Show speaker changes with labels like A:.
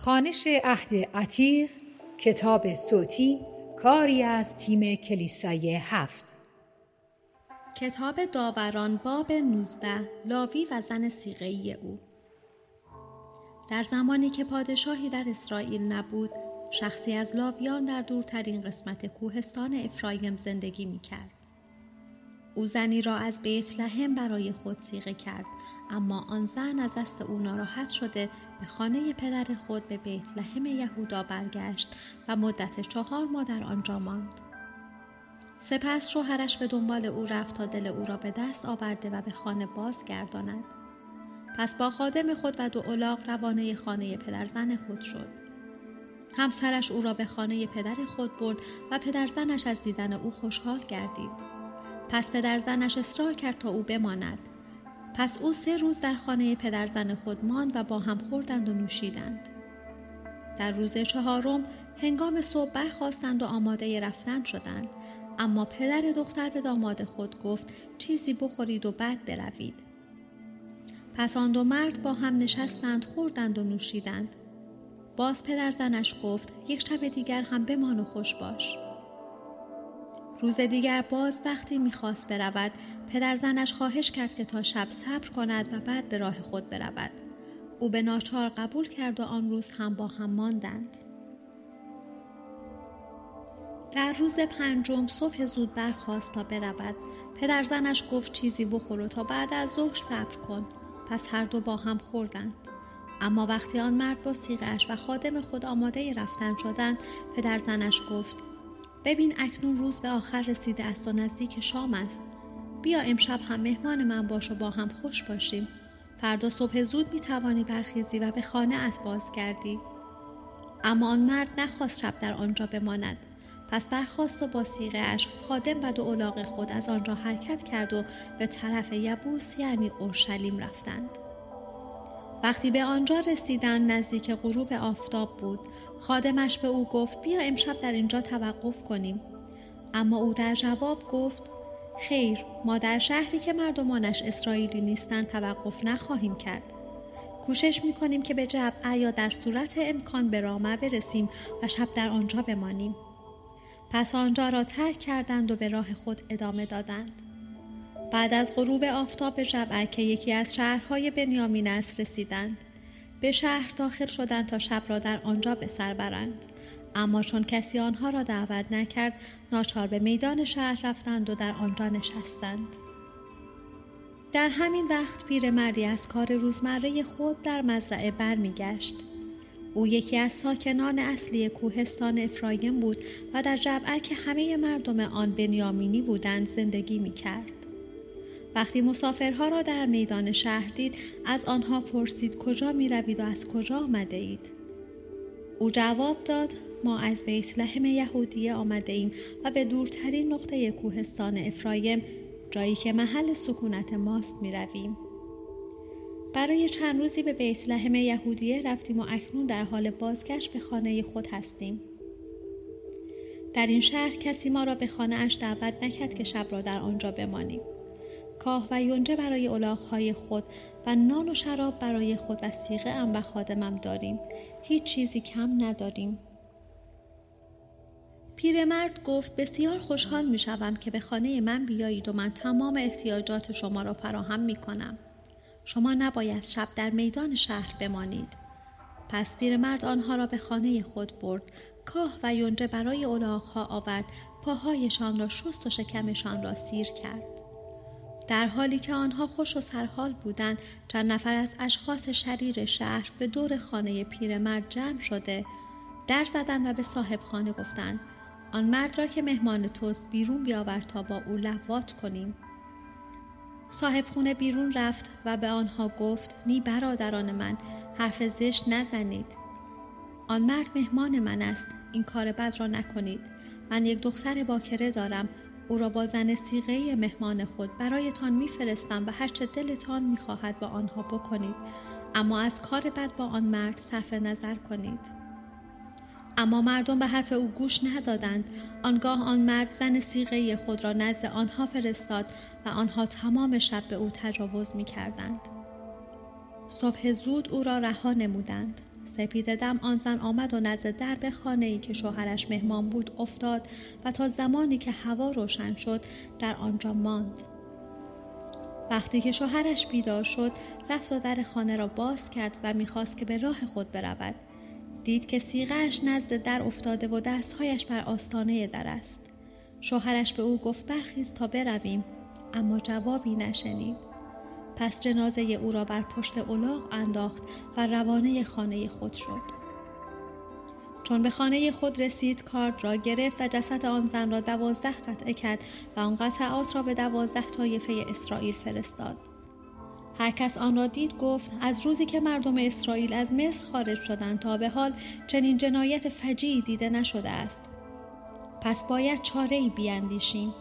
A: خوانش عهد عتیق، کتاب صوتی، کاری از تیم کلیسای 7.
B: کتاب داوران باب 19 لاوی و زن صیغه‌ای او. در زمانی که پادشاهی در اسرائیل نبود، شخصی از لاویان در دورترین قسمت کوهستان افرایم زندگی می‌کرد. او زنی را از بیت لحم برای خود صیغه کرد، اما آن زن از دست او ناراحت شده به خانه پدر خود به بیت لحم یهودا برگشت و مدت 4 ماه در آنجا ماند. سپس شوهرش به دنبال او رفت تا دل او را به دست آورده و به خانه بازگرداند. پس با خادم خود و 2 الاغ روانه خانه پدرزن خود شد. همسرش او را به خانه پدر خود برد و پدرزنش از دیدن او خوشحال گردید. پس پدرزنش اصرار کرد تا او بماند. پس او 3 روز در خانه پدرزن خود ماند و با هم خوردند و نوشیدند. در روز 4 هنگام صبح برخاستند و آماده رفتن شدند، اما پدر دختر به داماد خود گفت چیزی بخورید و بعد بروید. پس آن 2 مرد با هم نشستند، خوردند و نوشیدند. باز پدرزنش گفت یک شب دیگر هم بمان و خوش باش. روز دیگر باز وقتی می‌خواست برود، پدرزنش خواهش کرد که تا شب صبر کند و بعد به راه خود برود. او به ناچار قبول کرد و آن روز هم با هم ماندند. در روز 5 صبح زود برخاست تا برود. پدرزنش گفت چیزی بخور و تا بعد از ظهر صبر کن. پس هر 2 با هم خوردند. اما وقتی آن مرد با صیغه‌اش و خادم خود آماده رفتن شدند، پدرزنش گفت ببین اکنون روز به آخر رسیده است و نزدیک شام است. بیا امشب هم مهمان من باش و با هم خوش باشیم. فردا صبح زود میتوانی برخیزی و به خانه ات بازگردی. اما آن مرد نخواست شب در آنجا بماند. پس برخاست و با صیغه‌اش خادم و 2 الاغ خود از آنجا حرکت کرد و به طرف یبوس یعنی اورشلیم رفتند. وقتی به آنجا رسیدند نزدیک غروب آفتاب بود. خادمش به او گفت بیا امشب در اینجا توقف کنیم. اما او در جواب گفت خیر، ما در شهری که مردمانش اسرائیلی نیستند توقف نخواهیم کرد. کوشش می‌کنیم که به جبعه یا در صورت امکان به رامه برسیم و شب در آنجا بمانیم. پس آنجا را ترک کردند و به راه خود ادامه دادند. بعد از غروب آفتاب به جبعه که یکی از شهرهای بنیامین است رسیدند. به شهر داخل شدند تا شب را در آنجا به سر برند. اما چون کسی آنها را دعوت نکرد، ناچار به میدان شهر رفتند و در آنجا نشستند. در همین وقت پیرمردی از کار روزمره خود در مزرعه برمیگشت. او یکی از ساکنان اصلی کوهستان افرایم بود و در جبعه که همه مردم آن بنیامینی بودند زندگی می‌کرد. وقتی مسافرها را در میدان شهر دید، از آنها پرسید کجا می روید و از کجا آمده اید؟ او جواب داد ما از بیت لحم یهودیه آمده ایم و به دورترین نقطه کوهستان افرایم، جایی که محل سکونت ماست می رویم. برای چند روزی به بیت لحم یهودیه رفتیم و اکنون در حال بازگشت به خانه خود هستیم. در این شهر کسی ما را به خانه اش دعوت نکرد که شب را در آنجا بمانیم. کاه و یونجه برای الاغ‌های خود و نان و شراب برای خود و صیغه‌ام و خادمم داریم. هیچ چیزی کم نداریم. پیرمرد گفت بسیار خوشحال می‌شوم که به خانه من بیایید و من تمام احتیاجات شما را فراهم می‌کنم. شما نباید شب در میدان شهر بمانید. پس پیرمرد آنها را به خانه خود برد. کاه و یونجه برای الاغ‌ها آورد. پاهایشان را شست و شکمشان را سیر کرد. در حالی که آنها خوش و سرحال بودند، چند نفر از اشخاص شریر شهر به دور خانه پیرمرد جمع شده در زدند و به صاحب خانه گفتند آن مرد را که مهمان توست بیرون بیاور تا با او لواط کنیم. صاحب خانه بیرون رفت و به آنها گفت نی برادران من، حرف زشت نزنید. آن مرد مهمان من است، این کار بد را نکنید. من یک دختر باکره دارم، او را با زن صیغه مهمان خود برایتان میفرستم و هرچه دلتان میخواهد با آنها بکنید، اما از کار بد با آن مرد صرف نظر کنید. اما مردم به حرف او گوش ندادند. آنگاه آن مرد زن صیغه خود را نزد آنها فرستاد و آنها تمام شب به او تجاوز میکردند. صبح زود او را رها نمودند. سپیده‌دم آن زن آمد و نزد درب خانه‌ای که شوهرش مهمان بود افتاد و تا زمانی که هوا روشن شد در آنجا ماند. وقتی که شوهرش بیدار شد رفت و در خانه را باز کرد و می‌خواست که به راه خود برود. دید که صیغه‌اش نزد در افتاده و دستهایش بر آستانه در است. شوهرش به او گفت برخیز تا برویم، اما جوابی نشنید. پس جنازه او را بر پشت الاغ انداخت و روانه خانه خود شد. چون به خانه خود رسید کارد را گرفت و جسد آن زن را 12 قطعه کرد و آن قطعات را به 12 طایفه اسرائیل فرستاد. هر کس آن را دید گفت از روزی که مردم اسرائیل از مصر خارج شدند تا به حال چنین جنایت فجیعی دیده نشده است. پس باید چاره‌ای بیندیشیم.